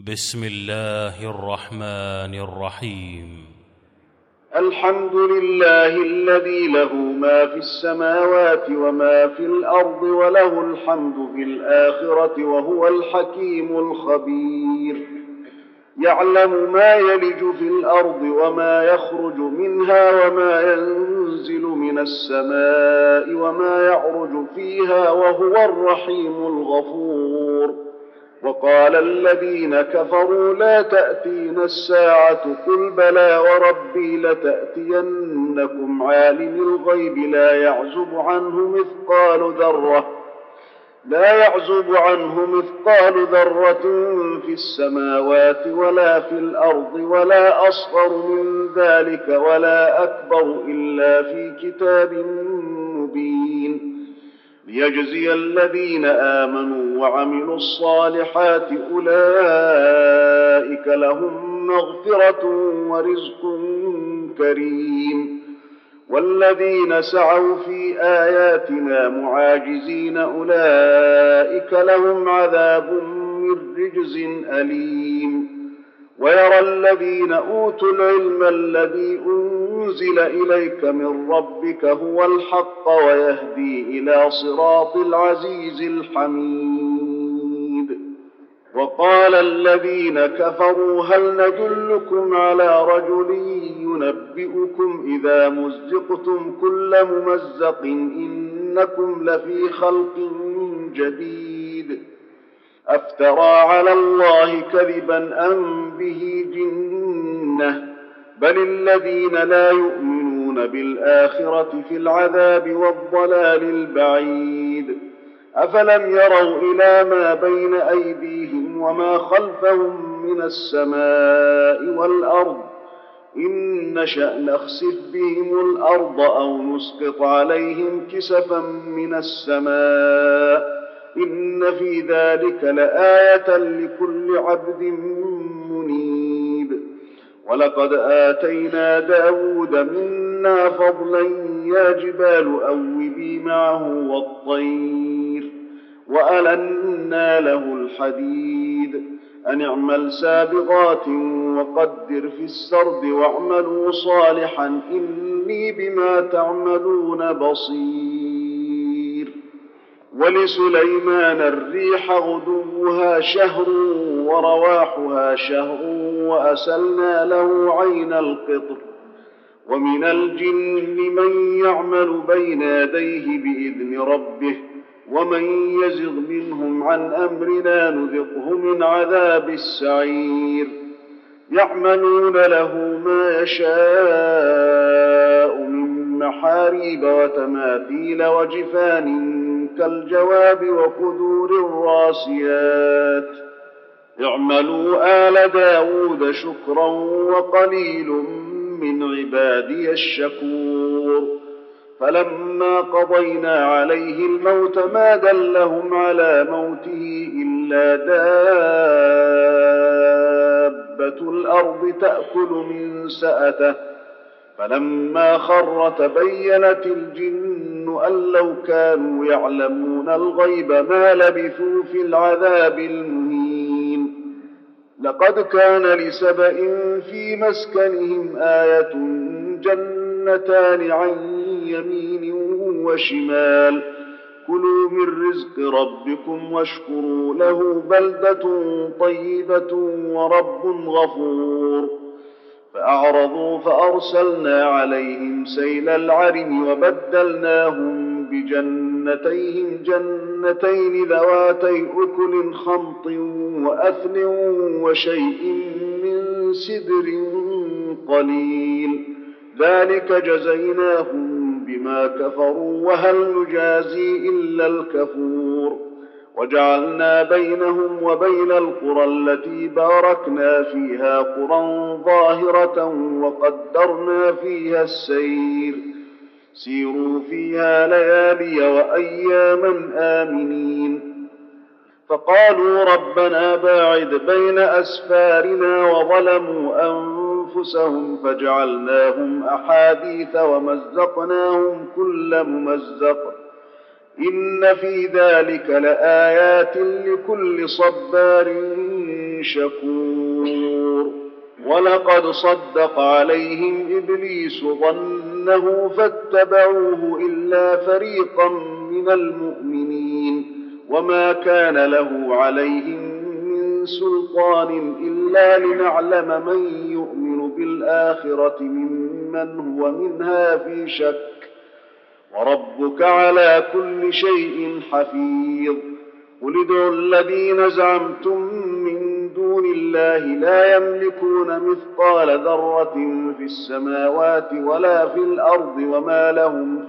بسم الله الرحمن الرحيم. الحمد لله الذي له ما في السماوات وما في الأرض وله الحمد في الآخرة وهو الحكيم الخبير. يعلم ما يلج في الأرض وما يخرج منها وما ينزل من السماء وما يعرج فيها وهو الرحيم الغفور. وقال الذين كفروا لا تأتينا الساعة قل بلى وربي لتأتينكم عالم الغيب لا يعزب عنه مثقال ذرة في السماوات ولا في الأرض ولا أصغر من ذلك ولا أكبر إلا في كتاب مبين. ليجزي الذين آمنوا وعملوا الصالحات أولئك لهم مغفرة ورزق كريم. والذين سعوا في آياتنا معاجزين أولئك لهم عذاب من رجز أليم. ويرى الذين أوتوا العلم الذي أنزل إليك من ربك هو الحق ويهدي إلى صراط العزيز الحميد. وقال الذين كفروا هل ندلكم على رجل ينبئكم إذا مزقتم كل ممزق إنكم لفي خلق جديد. أفترى على الله كذبا أم به جنة بل الذين لا يؤمنون بالآخرة في العذاب والضلال البعيد. أفلم يروا إلى ما بين أيديهم وما خلفهم من السماء والأرض إن نشأ نخسف بهم الأرض أو نسقط عليهم كسفا من السماء إن في ذلك لآية لكل عبد منيب. ولقد آتينا داود منا فضلا يا جبال أوبي معه والطير وألنا له الحديد أن اعمل سابغات وقدر في السرد واعملوا صالحا إني بما تعملون بصير. ولسليمان الريح غدوها شهر ورواحها شهر وأسلنا له عين القطر. ومن الجن من يعمل بين يديه بإذن ربه ومن يزغ منهم عن أمرنا نذقه من عذاب السعير. يعملون له ما يشاء من محاريب وتماثيل وجفان كالجواب وقدور الراسيات. اعملوا آل داود شكرا وقليل من عبادي الشكور. فلما قضينا عليه الموت ما دلهم على موته إلا دابة الأرض تأكل من سأته. فلما خر تبينت الجن أن لو كانوا يعلمون الغيب ما لبثوا في العذاب المهين. لقد كان لسبإ في مسكنهم آية جنتان عن يمين وشمال كلوا من رزق ربكم واشكروا له بلدة طيبة ورب غفور. فأعرضوا فأرسلنا عليهم سيل العرم وبدلناهم بجنتيهم جنتين ذواتي أكل خمط وأثل وشيء من سدر قليل ذلك جزيناهم بما كفروا وهل نجازي إلا الكفور. وجعلنا بينهم وبين القرى التي باركنا فيها قرى ظاهرة وقدرنا فيها السير سيروا فيها ليالي وأياما آمنين. فقالوا ربنا باعد بين أسفارنا وظلموا أنفسهم فجعلناهم أحاديث ومزقناهم كل ممزق إن في ذلك لآيات لكل صبار شكور ولقد صدق عليهم إبليس ظنه فاتبعوه إلا فريقا من المؤمنين وما كان له عليهم من سلطان إلا لنعلم من يؤمن بالآخرة ممن هو منها في شك وربك على كل شيء حفيظ قل ادعوا الذين زعمتم من دون الله لا يملكون مثقال ذرة في السماوات ولا في الأرض وما لهم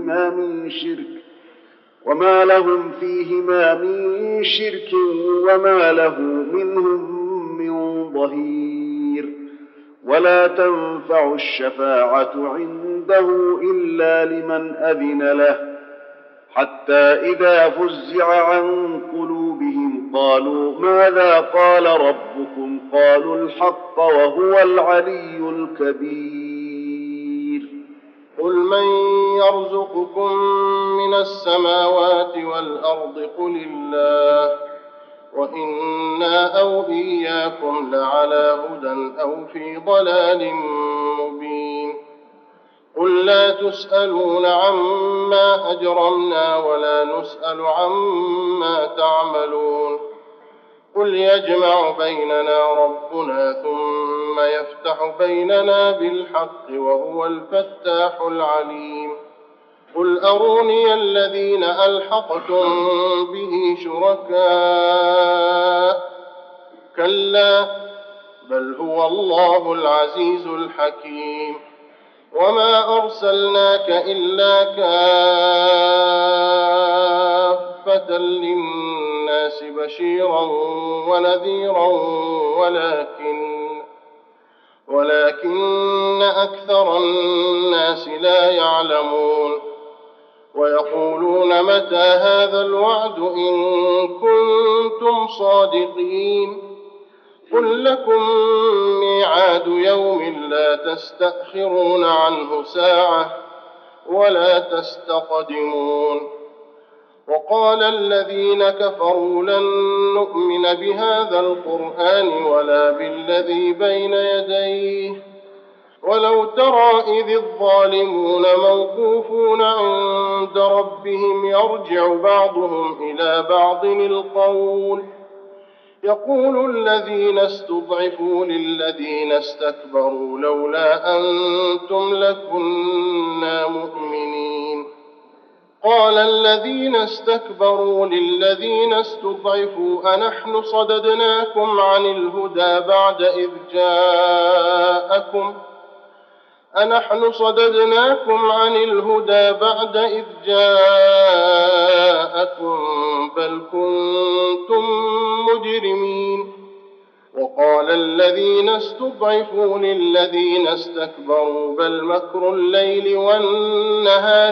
فيهما من شرك وما له منهم من ظهير ولا تنفع الشفاعة عنده إلا لمن أذن له حتى إذا فزع عن قلوبهم قالوا ماذا قال ربكم قالوا الحق وهو العلي الكبير قل من يرزقكم من السماوات والأرض قل الله وإنا أو إياكم لعلى هدى أو في ضلال مبين قل لا تسألون عما أجرمنا ولا نسأل عما تعملون قل يجمع بيننا ربنا ثم يفتح بيننا بالحق وهو الفتاح العليم قل أروني الذين ألحقتم به شركاء كلا بل هو الله العزيز الحكيم وما أرسلناك إلا كافة للناس بشيرا ونذيرا ولكن أكثر الناس لا يعلمون ويقولون متى هذا الوعد إن كنتم صادقين قل لكم ميعاد يوم لا تستأخرون عنه ساعة ولا تستقدمون وقال الذين كفروا لن نؤمن بهذا القرآن ولا بالذي بين يديه ولو ترى إذ الظالمون موقوفون عند ربهم يرجع بعضهم إلى بعض القول يقول الذين استضعفوا للذين استكبروا لولا أنتم لكنا مؤمنين قال الذين استكبروا للذين استضعفوا أنحن صددناكم عن الهدى بعد إذ جاءكم بل كنتم مجرمين وقال الذين استضعفوا للذين استكبروا بل مكر الليل والنهار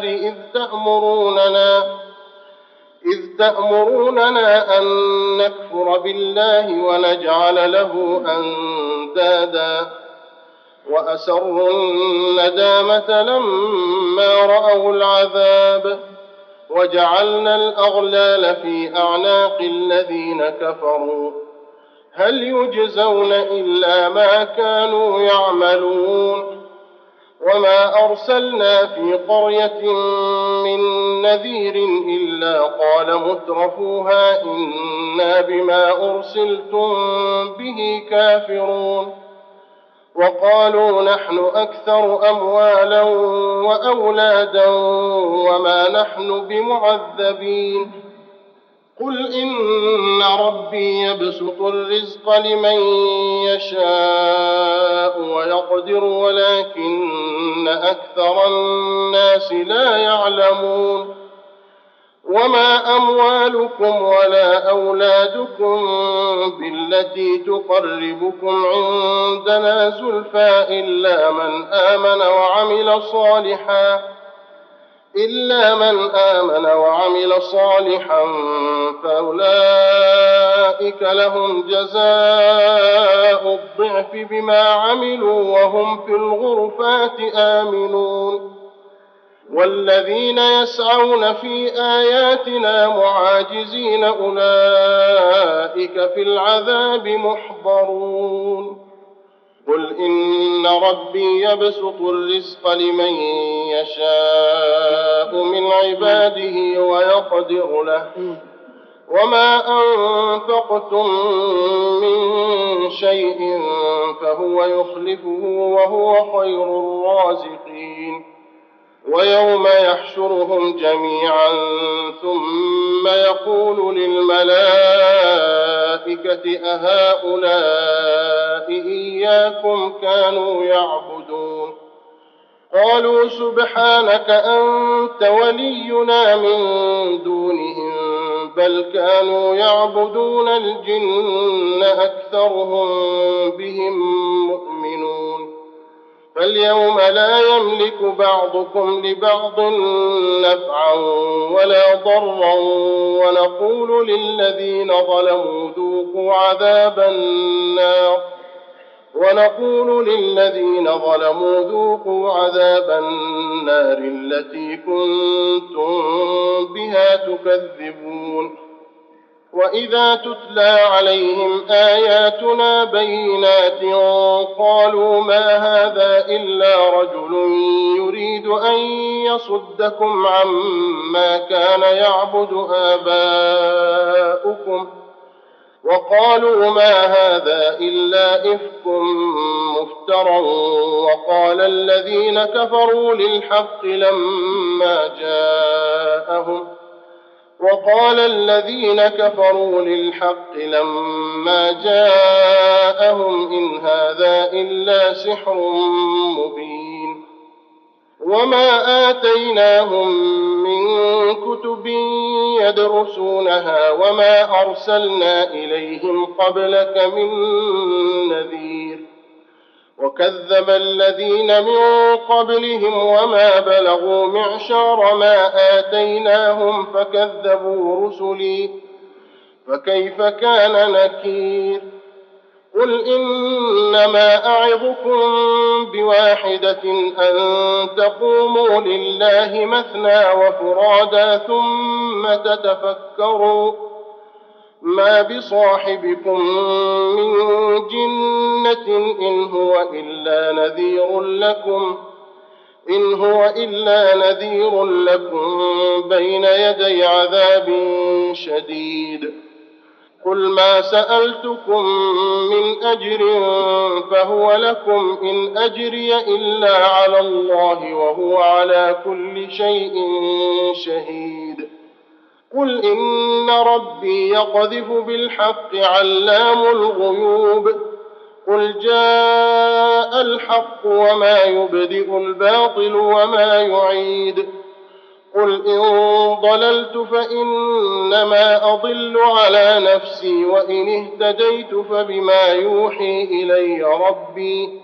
إذ تأمروننا أن نكفر بالله ونجعل له أندادا وأسروا الندامة لما رأوا العذاب وجعلنا الأغلال في أعناق الذين كفروا هل يجزون إلا ما كانوا يعملون وما أرسلنا في قرية من نذير إلا قال مترفوها إنا بما أرسلتم به كافرون وقالوا نحن أكثر أموالا وأولادا وما نحن بمعذبين قل إن ربي يبسط الرزق لمن يشاء ويقدر ولكن أكثر الناس لا يعلمون وما أموالكم ولا أولادكم بالتي تقربكم عندنا زلفى إلا من آمن وعمل صالحا فأولئك لهم جزاء الضعف بما عملوا وهم في الغرفات آمنون والذين يسعون في آياتنا معاجزين أولئك في العذاب محضرون قل إن ربي يبسط الرزق لمن يشاء من عباده ويقدر له وما أنفقتم من شيء فهو يخلفه وهو خير الرازقين ويوم يحشرهم جميعا ثم يقول للملائكة أهؤلاء إياكم كانوا يعبدون قالوا سبحانك أنت ولينا من دونهم بل كانوا يعبدون الجن أكثرهم بهم مؤمنون فاليوم لا يملك بعضكم لبعض نفعا ولا ضرا ونقول للذين ظلموا ذوقوا عذاب النار التي كنتم بها تكذبون وإذا تتلى عليهم آياتنا بينات قالوا ما هذا إلا رجل يريد أن يصدكم عما كان يعبد آباؤكم وقالوا ما هذا إلا إفك مفترى وقال الذين كفروا للحق لما جاءهم إن هذا إلا سحر مبين وما آتيناهم من كتب يدرسونها وما أرسلنا إليهم قبلك من نذير وكذب الذين من قبلهم وما بلغوا معشار ما آتيناهم فكذبوا رسلي فكيف كان نكير قل إنما أعظكم بواحدة أن تقوموا لله مثنى وفرادا ثم تتفكروا ما بصاحبكم من جنة إن هو إلا نذير لكم بين يدي عذاب شديد قل ما سألتكم من أجر فهو لكم إن أجري إلا على الله وهو على كل شيء شهيد قل إن ربي يقذف بالحق علام الغيوب قل جاء الحق وما يبدئ الباطل وما يعيد قل إن ضللت فإنما أضل على نفسي وإن اهتديت فبما يوحي إلي ربي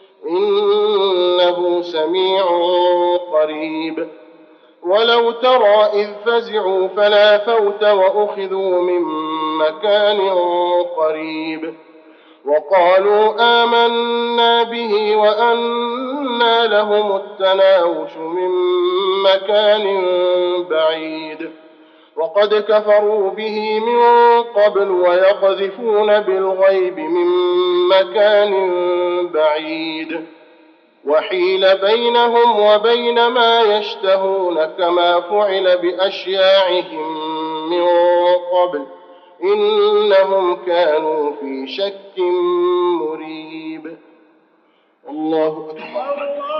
إنه سميع قريب ولو ترى إذ فزعوا فلا فوت وأخذوا من مكان قريب وقالوا آمنا به وأنى لهم التناوش من مكان بعيد وقد كفروا به من قبل ويقذفون بالغيب من مكان بعيد وحيل بينهم وبين ما يشتهون كما فعل بأشياعهم من قبل إنهم كانوا في شك مريب الله أكبر